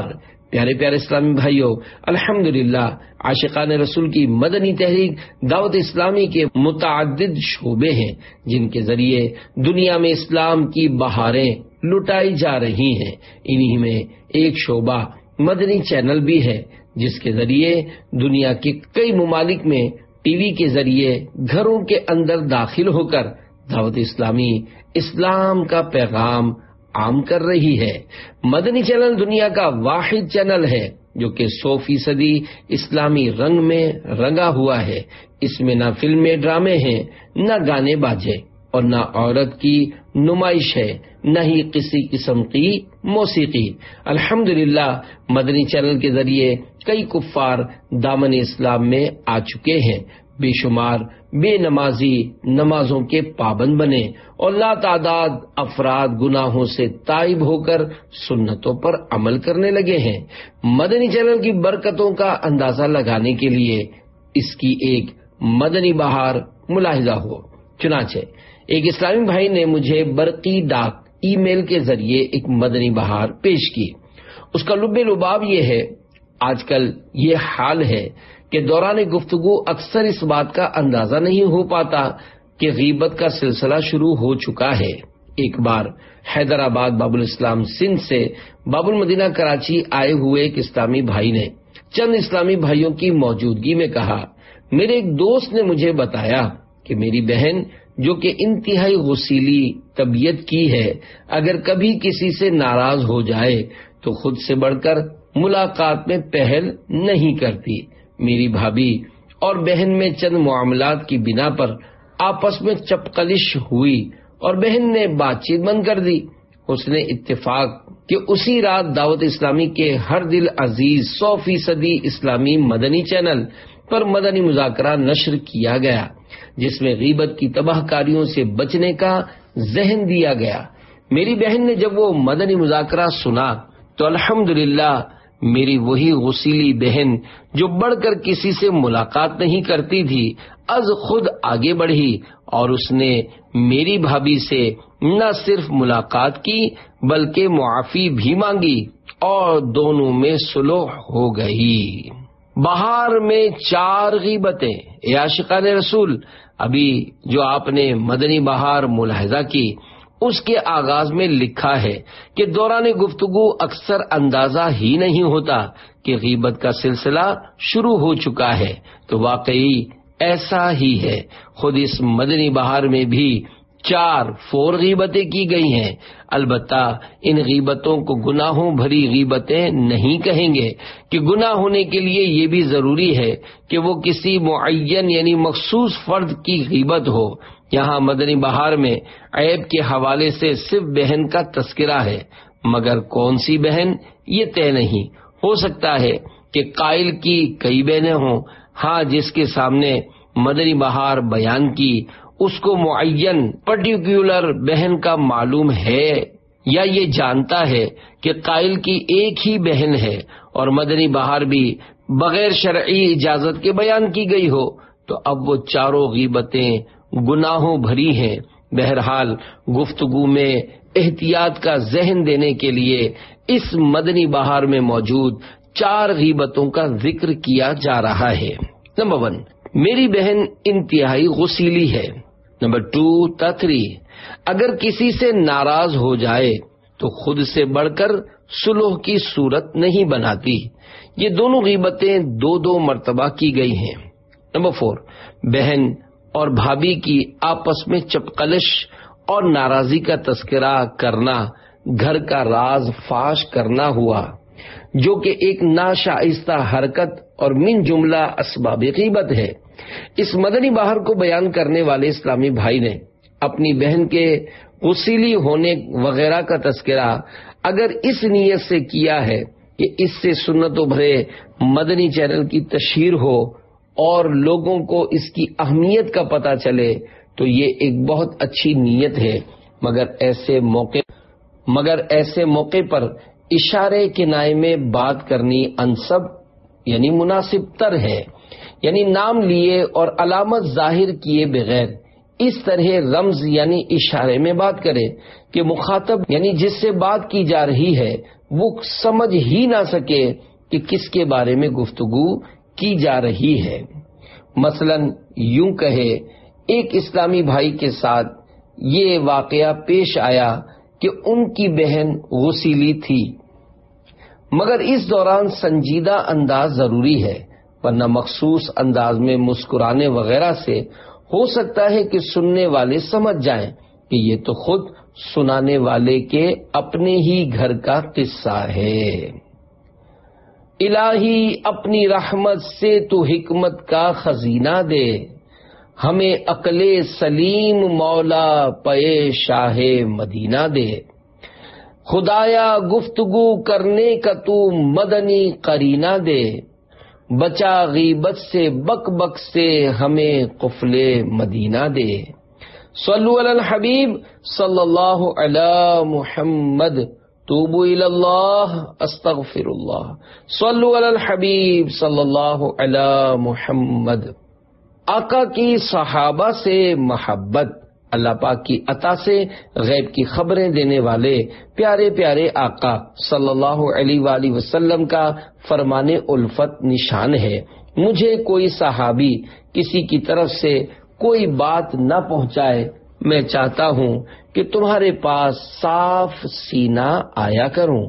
پیارے پیارے اسلامی بھائیوں، الحمدللہ عاشقان رسول کی مدنی تحریک دعوت اسلامی کے متعدد شعبے ہیں جن کے ذریعے دنیا میں اسلام کی بہاریں لٹائی جا رہی ہیں۔ انہی میں ایک شعبہ مدنی چینل بھی ہے جس کے ذریعے دنیا کے کئی ممالک میں ٹی وی کے ذریعے گھروں کے اندر داخل ہو کر دعوت اسلامی اسلام کا پیغام عام کر رہی ہے۔ مدنی چینل دنیا کا واحد چینل ہے جو کہ 100% اسلامی رنگ میں رنگا ہوا ہے۔ اس میں نہ فلمیں ڈرامے ہیں، نہ گانے باجے، اور نہ عورت کی نمائش ہے، نہ ہی کسی قسم کی موسیقی۔ الحمدللہ مدنی چینل کے ذریعے کئی کفار دامن اسلام میں آ چکے ہیں، بے شمار بے نمازی نمازوں کے پابند بنے اور لا تعداد افراد گناہوں سے تائب ہو کر سنتوں پر عمل کرنے لگے ہیں۔ مدنی چینل کی برکتوں کا اندازہ لگانے کے لیے اس کی ایک مدنی بہار ملاحظہ ہو۔ چنانچہ ایک اسلامی بھائی نے مجھے برقی ڈاک ای میل کے ذریعے ایک مدنی بہار پیش کی۔ اس کا لب لباب یہ ہے، آج کل یہ حال ہے کہ دوران گفتگو اکثر اس بات کا اندازہ نہیں ہو پاتا کہ غیبت کا سلسلہ شروع ہو چکا ہے۔ ایک بار حیدرآباد باب الاسلام سندھ سے باب المدینہ کراچی آئے ہوئے ایک اسلامی بھائی نے چند اسلامی بھائیوں کی موجودگی میں کہا، میرے ایک دوست نے مجھے بتایا کہ میری بہن جو کہ انتہائی غسیلی طبیعت کی ہے، اگر کبھی کسی سے ناراض ہو جائے تو خود سے بڑھ کر ملاقات میں پہل نہیں کرتی۔ میری بھابھی اور بہن میں چند معاملات کی بنا پر آپس میں چپقلش ہوئی اور بہن نے بات چیت بند کر دی۔ اس نے اتفاق کہ اسی رات دعوت اسلامی کے ہر دل عزیز 100% اسلامی مدنی چینل پر مدنی مذاکرہ نشر کیا گیا، جس میں غیبت کی تباہ کاریوں سے بچنے کا ذہن دیا گیا۔ میری بہن نے جب وہ مدنی مذاکرہ سنا تو الحمدللہ میری وہی غسیلی بہن جو بڑھ کر کسی سے ملاقات نہیں کرتی تھی از خود آگے بڑھی اور اس نے میری بھابھی سے نہ صرف ملاقات کی بلکہ معافی بھی مانگی اور دونوں میں صلح ہو گئی۔ بہار میں 4 غیبتیں۔ اے عاشقان رسول، ابھی جو آپ نے مدنی بہار ملاحظہ کی اس کے آغاز میں لکھا ہے کہ دوران گفتگو اکثر اندازہ ہی نہیں ہوتا کہ غیبت کا سلسلہ شروع ہو چکا ہے، تو واقعی ایسا ہی ہے۔ خود اس مدنی بہار میں بھی 4 غیبتیں کی گئی ہیں۔ البتہ ان غیبتوں کو گناہوں بھری غیبتیں نہیں کہیں گے کہ گناہ ہونے کے لیے یہ بھی ضروری ہے کہ وہ کسی معین یعنی مخصوص فرد کی غیبت ہو۔ یہاں مدنی بہار میں عیب کے حوالے سے صرف بہن کا تذکرہ ہے، مگر کون سی بہن یہ طے نہیں۔ ہو سکتا ہے کہ قائل کی کئی بہنیں ہوں، ہاں جس کے سامنے مدنی بہار بیان کی اس کو معین پرٹیکولر بہن کا معلوم ہے یا یہ جانتا ہے کہ قائل کی ایک ہی بہن ہے اور مدنی بہار بھی بغیر شرعی اجازت کے بیان کی گئی ہو، تو اب وہ 4 غیبتیں گناہوں بھری ہیں۔ بہرحال گفتگو میں احتیاط کا ذہن دینے کے لیے اس مدنی بہار میں موجود 4 غیبتوں کا ذکر کیا جا رہا ہے۔ نمبر 1، میری بہن انتہائی غسیلی ہے۔ نمبر 2، تتری، اگر کسی سے ناراض ہو جائے تو خود سے بڑھ کر صلح کی صورت نہیں بناتی۔ یہ دونوں غیبتیں 2 مرتبہ کی گئی ہیں۔ نمبر 4، بہن اور بھابھی کی آپس میں چپقلش اور ناراضی کا تذکرہ کرنا گھر کا راز فاش کرنا ہوا، جو کہ ایک ناشائستہ حرکت اور من جملہ اسباب غیبت ہے۔ اس مدنی بہار کو بیان کرنے والے اسلامی بھائی نے اپنی بہن کے غسیلی ہونے وغیرہ کا تذکرہ اگر اس نیت سے کیا ہے کہ اس سے سنتوں بھرے مدنی چینل کی تشہیر ہو اور لوگوں کو اس کی اہمیت کا پتہ چلے تو یہ ایک بہت اچھی نیت ہے، مگر ایسے موقع پر اشارے کنائے میں بات کرنی انسب یعنی مناسب تر ہے، یعنی نام لیے اور علامت ظاہر کیے بغیر اس طرح رمز یعنی اشارے میں بات کرے کہ مخاطب یعنی جس سے بات کی جا رہی ہے وہ سمجھ ہی نہ سکے کہ کس کے بارے میں گفتگو کی جا رہی ہے۔ مثلا یوں کہے، ایک اسلامی بھائی کے ساتھ یہ واقعہ پیش آیا کہ ان کی بہن غسیلی تھی، مگر اس دوران سنجیدہ انداز ضروری ہے، ورنہ مخصوص انداز میں مسکرانے وغیرہ سے ہو سکتا ہے کہ سننے والے سمجھ جائیں کہ یہ تو خود سنانے والے کے اپنے ہی گھر کا قصہ ہے۔ الہی اپنی رحمت سے تو حکمت کا خزینہ دے، ہمیں عقل سلیم مولا پے شاہ مدینہ دے۔ خدایا گفتگو کرنے کا تو مدنی قرینہ دے، بچا غیبت سے بک بک سے ہمیں قفل مدینہ دے۔ صلو علی الحبیب صلی اللہ علی محمد، توبوا الی اللہ استغفر اللہ، صلو علی الحبیب صلی اللہ علی محمد۔ آقا کی صحابہ سے محبت، اللہ پاک کی عطا سے غیب کی خبریں دینے والے پیارے پیارے آقا صلی اللہ علیہ وآلہ وسلم کا فرمان الفت نشان ہے۔ مجھے کوئی صحابی کسی کی طرف سے کوئی بات نہ پہنچائے، میں چاہتا ہوں کہ تمہارے پاس صاف سینہ آیا کروں۔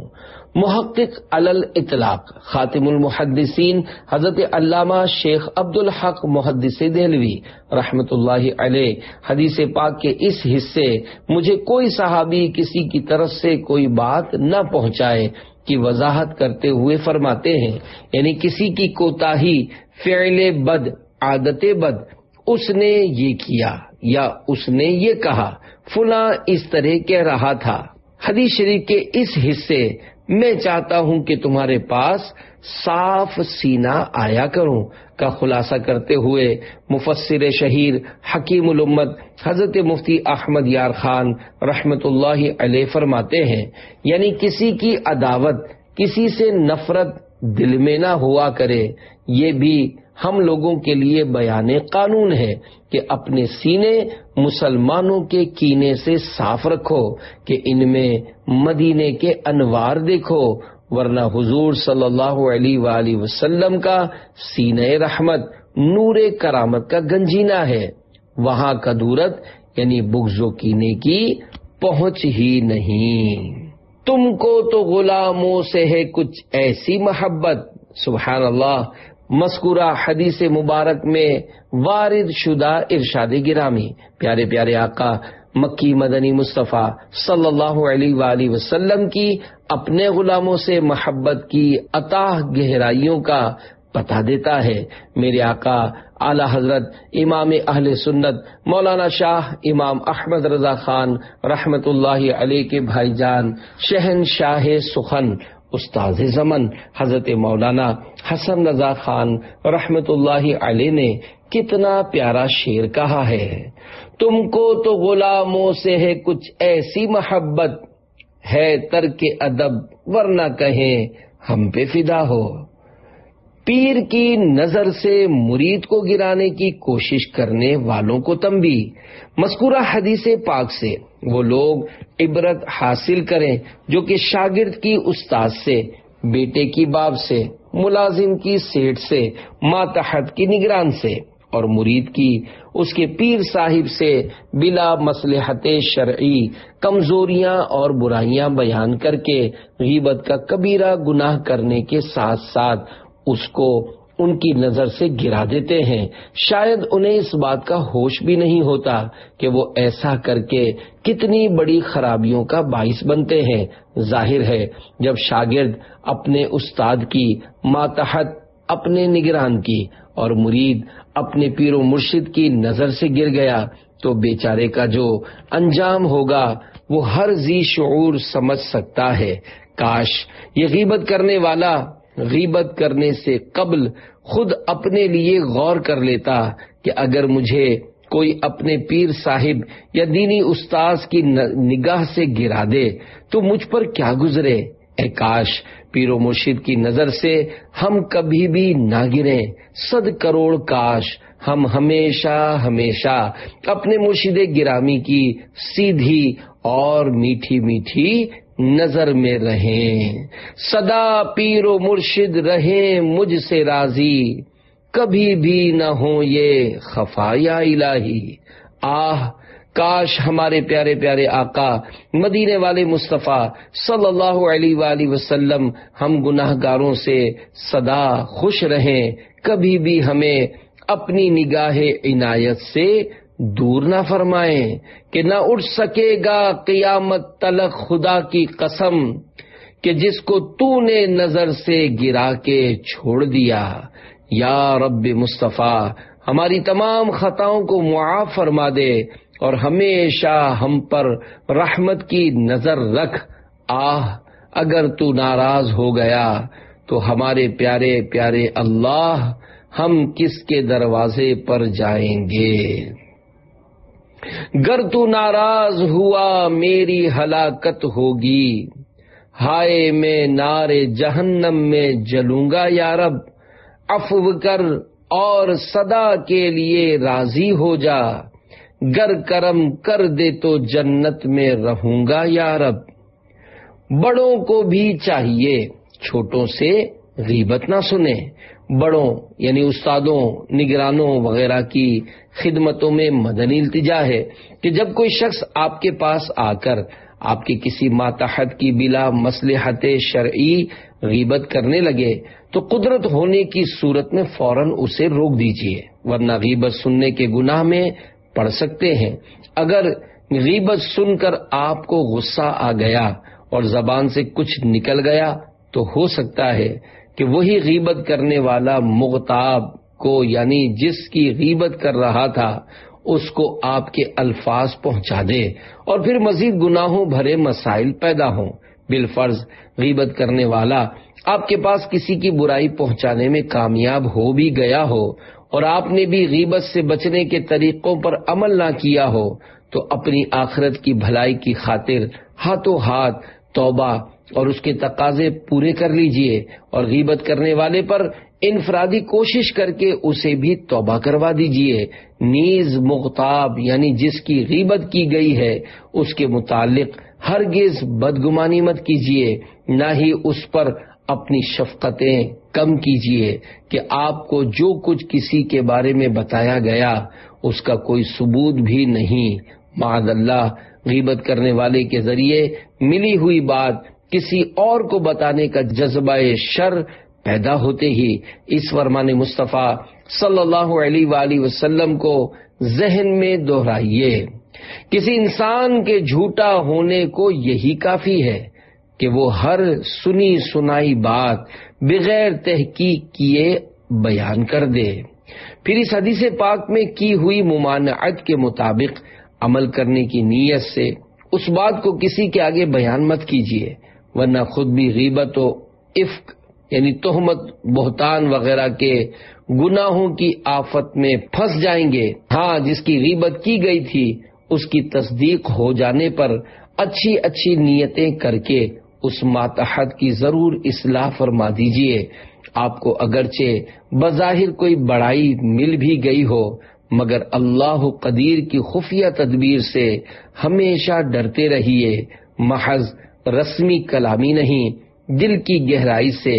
محقق علی الاطلاق خاتم المحدثین حضرت علامہ شیخ عبد الحق محدث دہلوی رحمت اللہ علیہ حدیث پاک کے اس حصے مجھے کوئی صحابی کسی کی طرف سے کوئی بات نہ پہنچائے کی وضاحت کرتے ہوئے فرماتے ہیں، یعنی کسی کی کوتاہی، فعل بد، عادت بد، اس نے یہ کیا یا اس نے یہ کہا، فلاں اس طرح کہہ رہا تھا۔ حدیث شریف کے اس حصے میں چاہتا ہوں کہ تمہارے پاس صاف سینہ آیا کروں کا خلاصہ کرتے ہوئے مفسر شہیر حکیم الامت حضرت مفتی احمد یار خان رحمت اللہ علیہ فرماتے ہیں، یعنی کسی کی عداوت، کسی سے نفرت دل میں نہ ہوا کرے۔ یہ بھی ہم لوگوں کے لیے بیان قانون ہے کہ اپنے سینے مسلمانوں کے کینے سے صاف رکھو کہ ان میں مدینے کے انوار دیکھو، ورنہ حضور صلی اللہ علیہ وآلہ وسلم کا سینہ رحمت نور کرامت کا گنجینہ ہے، وہاں کدورت یعنی بغض و کینے کی پہنچ ہی نہیں۔ تم کو تو غلاموں سے ہے کچھ ایسی محبت، سبحان اللہ۔ مذکورہ حدیث مبارک میں وارد شدہ ارشاد گرامی پیارے پیارے آقا مکی مدنی مصطفیٰ صلی اللہ علیہ وآلہ وسلم کی اپنے غلاموں سے محبت کی اتاہ گہرائیوں کا پتہ دیتا ہے۔ میرے آقا اعلی حضرت امام اہل سنت مولانا شاہ امام احمد رضا خان رحمت اللہ علیہ کے بھائی جان شہنشاہ سخن استاذ زمن حضرت مولانا حسن رضا خان رحمت اللہ علیہ نے کتنا پیارا شعر کہا ہے، تم کو تو غلاموں سے ہے کچھ ایسی محبت، ہے ترک ادب ورنہ کہیں ہم پہ فدا ہو۔ پیر کی نظر سے مرید کو گرانے کی کوشش کرنے والوں کو تنبیہ۔ مذکورہ حدیث پاک سے وہ لوگ عبرت حاصل کریں جو کہ شاگرد کی استاد سے، بیٹے کی باپ سے، ملازم کی سیٹھ سے، ماتحت کی نگران سے اور مرید کی اس کے پیر صاحب سے بلا مصلحت شرعی کمزوریاں اور برائیاں بیان کر کے غیبت کا کبیرہ گناہ کرنے کے ساتھ ساتھ اس کو ان کی نظر سے گرا دیتے ہیں۔ شاید انہیں اس بات کا ہوش بھی نہیں ہوتا کہ وہ ایسا کر کے کتنی بڑی خرابیوں کا باعث بنتے ہیں۔ ظاہر ہے جب شاگرد اپنے استاد کی، ماتحت اپنے نگران کی اور مرید اپنے پیر و مرشد کی نظر سے گر گیا تو بیچارے کا جو انجام ہوگا وہ ہر ذی شعور سمجھ سکتا ہے۔ کاش یہ غیبت کرنے والا غیبت کرنے سے قبل خود اپنے لیے غور کر لیتا کہ اگر مجھے کوئی اپنے پیر صاحب یا دینی استاذ کی نگاہ سے گرا دے تو مجھ پر کیا گزرے۔ اے کاش پیر و مرشد کی نظر سے ہم کبھی بھی نہ گریں۔ 100 کروڑ کاش ہم ہمیشہ ہمیشہ اپنے مرشد گرامی کی سیدھی اور میٹھی میٹھی نظر میں رہیں، سدا پیر و مرشد رہیں مجھ سے راضی، کبھی بھی نہ ہوں یہ خفا یا الہی۔ آہ کاش ہمارے پیارے پیارے آقا مدینے والے مصطفیٰ صلی اللہ علیہ وآلہ وسلم ہم گناہ گاروں سے سدا خوش رہیں، کبھی بھی ہمیں اپنی نگاہ عنایت سے دور نہ فرمائیں کہ نہ اٹھ سکے گا قیامت تلک خدا کی قسم کہ جس کو تو نے نظر سے گرا کے چھوڑ دیا۔ یا رب مصطفیٰ ہماری تمام خطاؤں کو معاف فرما دے اور ہمیشہ ہم پر رحمت کی نظر رکھ۔ آہ اگر تو ناراض ہو گیا تو ہمارے پیارے پیارے اللہ ہم کس کے دروازے پر جائیں گے؟ گر تو ناراض ہوا میری ہلاکت ہوگی، ہائے میں نار جہنم میں جلوں گا یا رب، عفو کر اور صدا کے لیے راضی ہو جا، گر کرم کر دے تو جنت میں رہوں گا یا رب۔ بڑوں کو بھی چاہیے چھوٹوں سے غیبت نہ سنیں، بڑوں یعنی استادوں، نگرانوں وغیرہ کی خدمتوں میں مدنی التجا ہے کہ جب کوئی شخص آپ کے پاس آ کر آپ کے کسی ماتحت کی بلا مصلحت شرعی غیبت کرنے لگے تو قدرت ہونے کی صورت میں فوراً اسے روک دیجیے، ورنہ غیبت سننے کے گناہ میں پڑ سکتے ہیں۔ اگر غیبت سن کر آپ کو غصہ آ گیا اور زبان سے کچھ نکل گیا تو ہو سکتا ہے کہ وہی غیبت کرنے والا مغتاب کو یعنی جس کی غیبت کر رہا تھا اس کو آپ کے الفاظ پہنچا دے اور پھر مزید گناہوں بھرے مسائل پیدا ہوں۔ بالفرض غیبت کرنے والا آپ کے پاس کسی کی برائی پہنچانے میں کامیاب ہو بھی گیا ہو اور آپ نے بھی غیبت سے بچنے کے طریقوں پر عمل نہ کیا ہو تو اپنی آخرت کی بھلائی کی خاطر ہاتھوں ہاتھ توبہ اور اس کے تقاضے پورے کر لیجئے اور غیبت کرنے والے پر انفرادی کوشش کر کے اسے بھی توبہ کروا دیجئے۔ نیز مغتاب یعنی جس کی غیبت کی گئی ہے اس کے متعلق ہرگز بدگمانی مت کیجئے، نہ ہی اس پر اپنی شفقتیں کم کیجئے کہ آپ کو جو کچھ کسی کے بارے میں بتایا گیا اس کا کوئی ثبوت بھی نہیں۔ معاذ اللہ غیبت کرنے والے کے ذریعے ملی ہوئی بات کسی اور کو بتانے کا جذبہ شر پیدا ہوتے ہی اس فرمان مصطفیٰ صلی اللہ علیہ وآلہ وسلم کو ذہن میں دہرائیے۔ کسی انسان کے جھوٹا ہونے کو یہی کافی ہے کہ وہ ہر سنی سنائی بات بغیر تحقیق کیے بیان کر دے، پھر اس حدیث پاک میں کی ہوئی ممانعت کے مطابق عمل کرنے کی نیت سے اس بات کو کسی کے آگے بیان مت کیجیے، ورنہ خود بھی غیبت و افک یعنی تہمت، بہتان وغیرہ کے گناہوں کی آفت میں پھنس جائیں گے۔ ہاں جس کی غیبت کی گئی تھی اس کی تصدیق ہو جانے پر اچھی اچھی نیتیں کر کے اس ماتحت کی ضرور اصلاح فرما دیجیے۔ آپ کو اگرچہ بظاہر کوئی بڑائی مل بھی گئی ہو مگر اللہ قدیر کی خفیہ تدبیر سے ہمیشہ ڈرتے رہیے، محض رسمی کلامی نہیں، دل کی گہرائی سے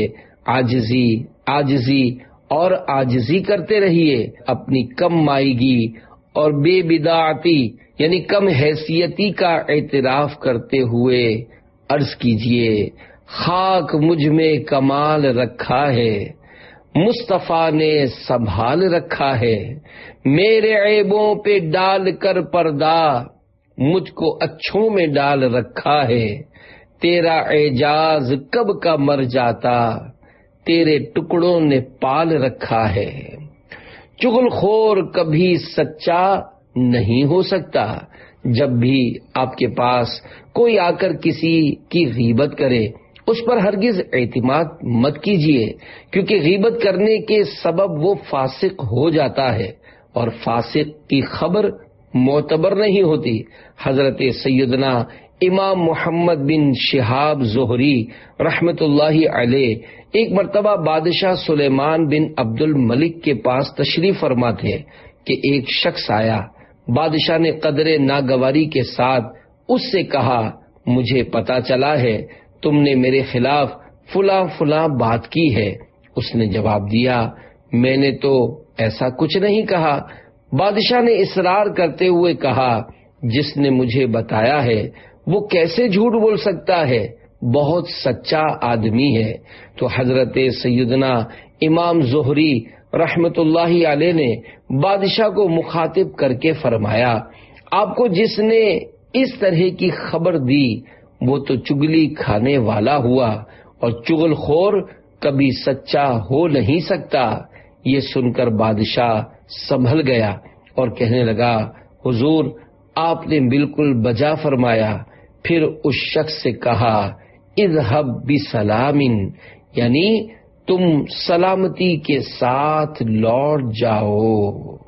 عاجزی اور عاجزی کرتے رہیے۔ اپنی کم مائیگی اور بے بداعتی یعنی کم حیثیتی کا اعتراف کرتے ہوئے عرض کیجئے، خاک مجھ میں کمال رکھا ہے، مصطفیٰ نے سنبھال رکھا ہے، میرے عیبوں پہ ڈال کر پردہ مجھ کو اچھوں میں ڈال رکھا ہے، تیرا اعجاز کب کا مر جاتا، تیرے ٹکڑوں نے پال رکھا ہے۔ چغل خور کبھی سچا نہیں ہو سکتا۔ جب بھی آپ کے پاس کوئی آ کر کسی کی غیبت کرے اس پر ہرگز اعتماد مت کیجیے، کیونکہ غیبت کرنے کے سبب وہ فاسق ہو جاتا ہے اور فاسق کی خبر معتبر نہیں ہوتی۔ حضرت سیدنا امام محمد بن شہاب زہری رحمت اللہ علیہ ایک مرتبہ بادشاہ سلیمان بن عبد الملک کے پاس تشریف فرما تھے کہ ایک شخص آیا۔ بادشاہ نے قدر ناگواری کے ساتھ اس سے کہا، مجھے پتا چلا ہے تم نے میرے خلاف فلاں فلاں بات کی ہے۔ اس نے جواب دیا، میں نے تو ایسا کچھ نہیں کہا۔ بادشاہ نے اصرار کرتے ہوئے کہا، جس نے مجھے بتایا ہے وہ کیسے جھوٹ بول سکتا ہے؟ بہت سچا آدمی ہے۔ تو حضرت سیدنا امام زہری رحمت اللہ علیہ نے بادشاہ کو مخاطب کر کے فرمایا، آپ کو جس نے اس طرح کی خبر دی وہ تو چگلی کھانے والا ہوا، اور چغل خور کبھی سچا ہو نہیں سکتا۔ یہ سن کر بادشاہ سنبھل گیا اور کہنے لگا، حضور آپ نے بالکل بجا فرمایا۔ پھر اس شخص سے کہا، اذهب بسلام، یعنی تم سلامتی کے ساتھ لوٹ جاؤ۔